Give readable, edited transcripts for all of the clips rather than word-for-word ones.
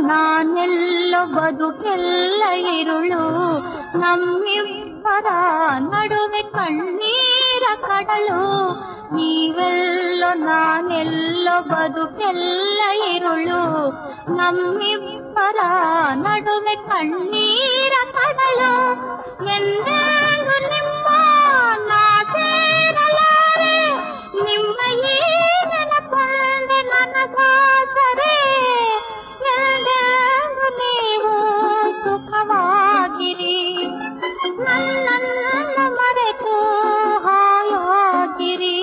ನಾನೆಲ್ಲೋ ಬದುಕೆಲ್ಲ ಇರುಳು, ನಮ್ಮಿಬ್ಬರ ನಡುವೆ ಕಣ್ಣೀರ ಕಡಲು. ನೀವೆಲ್ಲೋ ನಾನೆಲ್ಲೋ ಬದುಕೆಲ್ಲ ಇರುಳು, ನಮ್ಮಿಬ್ಬರ ನಡುವೆ ಕಣ್ಣೀರ ಕಡಲು. ಎಂದೆಂದು ನಿಮ್ಮ ನಾ ಸೇರಲಾರೆ, ನಿಮ್ಮ ಈ ನೆನಪೊಂದೆ ನನಗಾದರೆ. ಎಂದೆಂದು ನೀವು ಸುಖವಾಗಿರಿ, ನನ್ನನ್ನು ಮರೆತು ಹಾಯಾಗಿರಿ.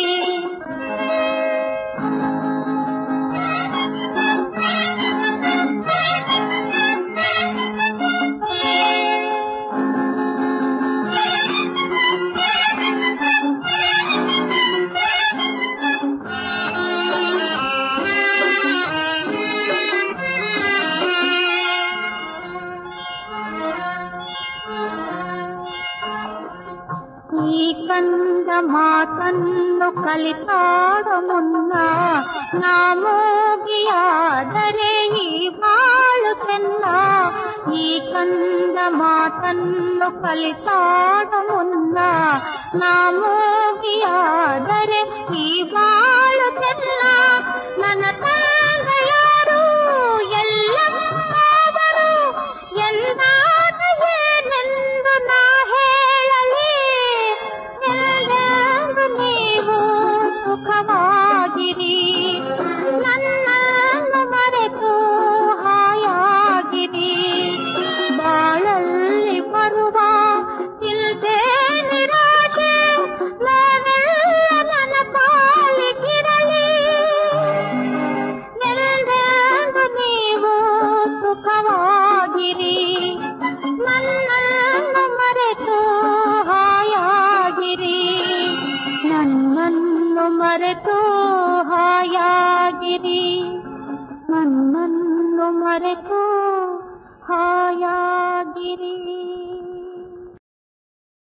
ಈ ಕಂದ ಮಾತನ್ನು ಕಲಿತಾಡ ಮುನ್ನ ನಾ ಮೂಗಿಯಾದರೆ ಈ ಬಾಳು ಚೆನ್ನ. ಈ ಕಂದ ಮಾತನ್ನು ಕಲಿತಾಡ ಮುನ್ನ ನಾ ಮೂಗಿಯಾದರೆ ಈ ಬಾಳು ಚೆನ್ನ. ನನ್ನ ತಂದೆಯರು ಎಲ್ಲರೂ ಎಂದಾಗ ಏನೆಂದು ನಾ ಹೇಳಲಿ. ಎಲ್ಲೆಂದು ನೀವು ಸುಖವಾಗಿರಿ, ನನ್ನನ್ನು ಮರೆತು ಹಾಯಾಗಿರಿ. ಬಾಳಲ್ಲಿ ಬರುವ ಚಿಂತೆ ನಿರಾಶೆ ನಾವೆಲ್ಲ ನನ್ನ ಪಾಲಿಗಿರಲಿ. ಎಲ್ಲೆಂದು ನೀವು ಸುಖವಾಗಿರಿ, ನನ್ನನ್ನು ಮರೆತು ಹಾಯಾಗಿರಿ. ನನ್ನನ್ನು ಮರೆತು ಹಾಯಾಗಿರಿ, ನನ್ನನ್ನು ಮರೆತು ಹಾಯಾಗಿರಿ.